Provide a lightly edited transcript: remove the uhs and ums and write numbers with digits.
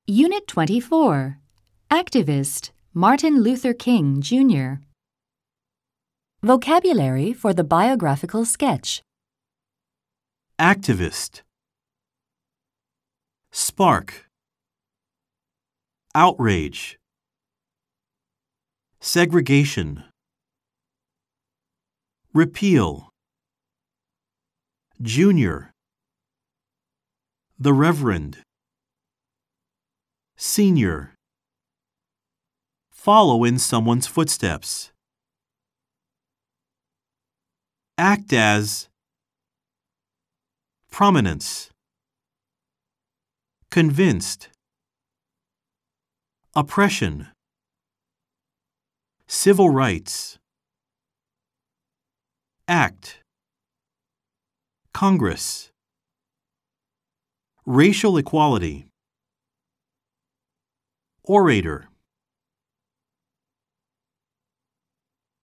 Unit 24. Activist, Martin Luther King, Jr. Vocabulary for the biographical sketch. Activist. Spark. Outrage. Segregation. Repeal. Junior. The Reverend. Senior. Follow in someone's footsteps. Act as. Prominence. Convinced. Oppression. Civil rights. Act. Congress. Racial equality. Orator.